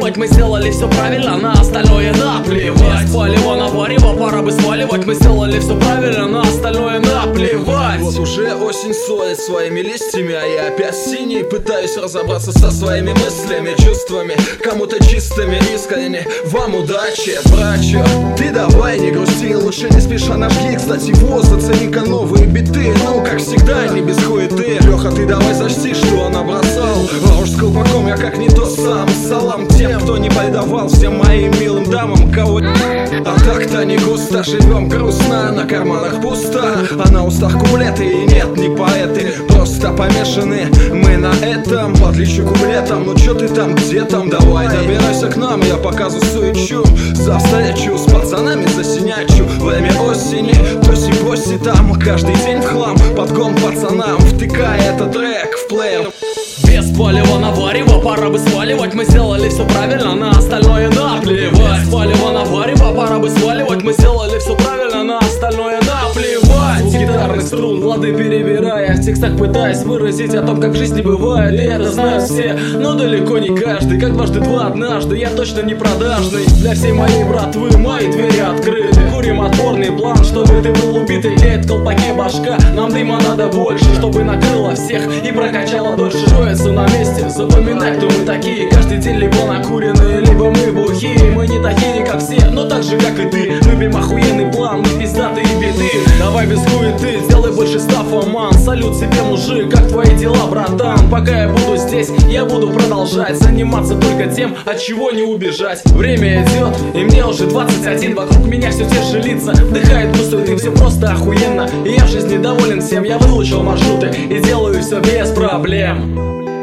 сваливать, мы сделали все правильно, на остальное наплевать. Палево на варево, пора бы сваливать, мы сделали все правильно, на остальное наплевать. Вот уже осень соет своими листьями, а я опять синий. Пытаюсь разобраться со своими мыслями, чувствами, кому-то чистыми, искренне. Вам удачи, брачо, ты давай не грусти, лучше не спеша нажги. Кстати, вот, зацени-ка новые биты, ну как всегда, не без хуеты. Леха, ты давай зачти, что набросал. А уж с колпаком я как не тот сам. Салам тем, кто не предавал, всем моим милым дамам, кого... А так-то не густо, живем грустно, на карманах пусто, а на устах куплеты. И нет, не поэты, просто помешаны мы на этом. В отличие куплетам, ну чё ты там, где там? Давай добирайся к нам, я показу суечу. За встречу с пацанами засинячу. Время осени, тоси-боси там, каждый день в хлам. Подгон пацанам, втыкая этот трек в плеер. Без палева на варево, пора бы сваливать, мы сделали все правильно, на остальное наплевать. Без палева на варево, пора бы сваливать, мы сделали все правильно, на остальное наплевать. Звук гитарных струн, лады перебирая, в текстах пытаясь выразить о том, как в жизни бывает. И это знают все, но далеко не каждый, как дважды два однажды, я точно не продажный. Для всей моей братвы мои двери открыты, курим отборный план, чтобы ты был убитый. Леет в колпаке башка, нам дыма надо больше, чтобы накрыло всех и прокачало дольше. На месте, запоминай, кто мы такие. Каждый день либо накуренные, либо мы бухие. Мы не такие, как все, но так же, как и ты. Любим охуенный план, мы пиздатые биты. Давай без хуеты, сделай больше стафа, ман. Салют себе, мужик, как твои дела, братан? Пока я буду здесь, я буду продолжать заниматься только тем, от чего не убежать. Время идет, и мне уже 21. Вокруг меня все те же лица, вдыхает густой дым, все просто охуенно. И я в жизни доволен всем, я выучил маршруты и делаю все без проблем.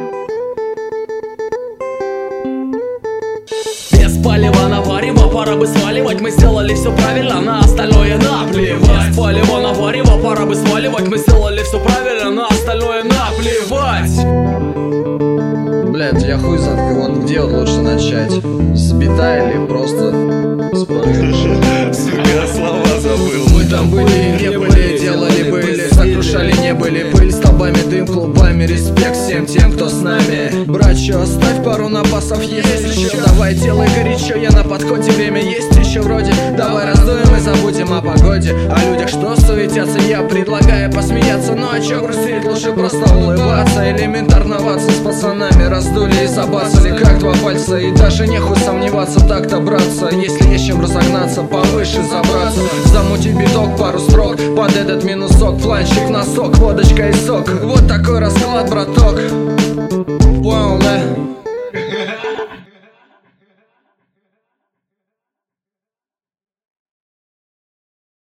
Палево на варево, пора бы сваливать, мы сделали все правильно, на остальное наплевать. Палево на варево, пора бы сваливать, мы сделали все правильно, на остальное наплевать. Блять, я хуй знает, вот где вот лучше начать? С бита или просто с Сука, слова забыл. Мы там были, не были, делали были, сокрушали не были. Пыль столбами, дым клубами, респект всем тем, кто с нами. Братчо, оставь пару напасов, есть еще. Давай делай горячо, я на подходе, время есть еще вроде. Давай раздуем и забудем о погоде, о людях, что суетятся. Я предлагаю посмеяться, ну а чё грустить, лучше просто улыбаться. Элементарно ваться с пацанами, раздули и забацали как два пальца. И даже нехуй сомневаться, так-то браться. Если есть чем разогнаться, повыше забраться. Замути биток, пару строк, под этот минусок, фланчик, носок, водочка и сок. Вот такой расклад, браток.